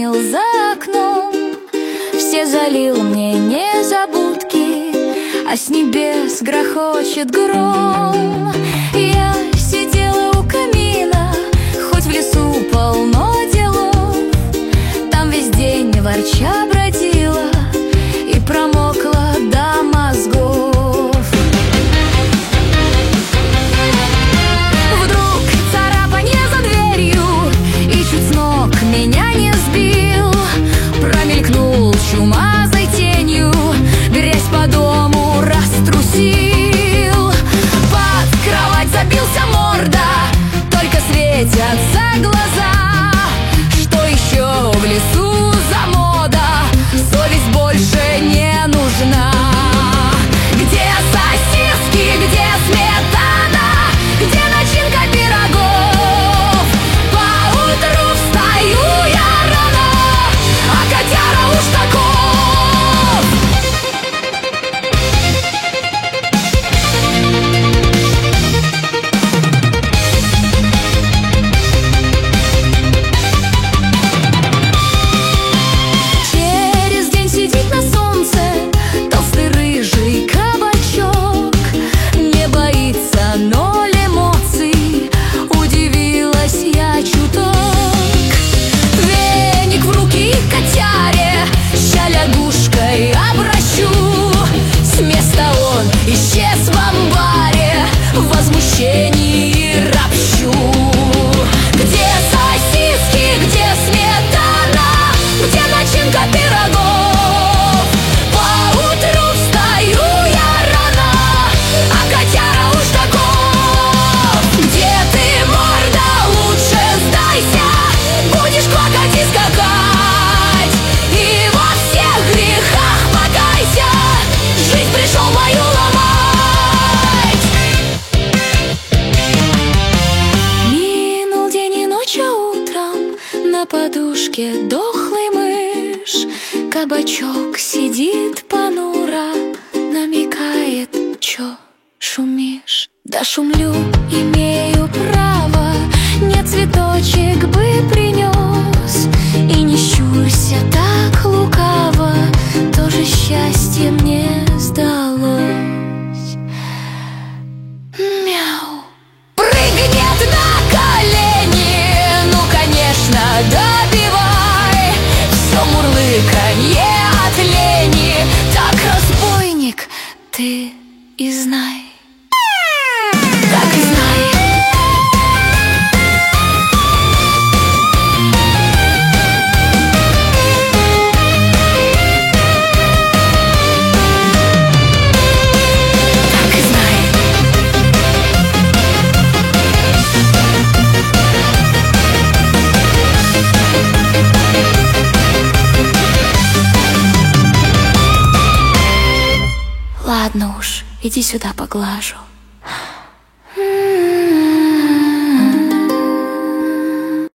хранил за окном. Все залил мне незабудки, а с небес грохочет гром. Я сидела у камина, хоть в лесу полно делов. Там весь день ворча бродила и промокла до мозгов. Вдруг царапанье за дверью, и чуть с ног меня не сбил. Промелькнул чумазой тенью, грязь по дому раструсил. Под кровать забился морда, только светятся глаза. Что еще в лесу за мода? Совесть больше не нужна. Где сосиски, где сметана, где начинка пирогов? Поутру встаю я рано, а котяра уж таков. Через день сидит на солнце толстый рыжий кабачок. Не боится ноль эмоций, удивилась я чуток. Веник в руки котяре, ща лягушкой обращу. С места он исчез в амбаре, в возмущении ропщу. Где сосиски, где сметана, где начинка пирогов? Поутру встаю я рано, а котяра уж таков. Где ты, морда, лучше сдайся, будешь плакать и скакать, и во всех грехах покайся, жизнь пришел мою ломать. Минул день и ночь, а утром на подушке дохлый мышь. Кабачок сидит понуро, намекает: чё шумишь? Да шумлю, имею право, не цветочек бы принес. И не щурься так лукаво, тоже счастье мне сдалось. Мяу. Прыгнет на колени, ну конечно, добивай. Все мурлыканье от лени, так, разбойник, ты и знай. Так и знай. Так и знай. Ладно уж, иди сюда, поглажу.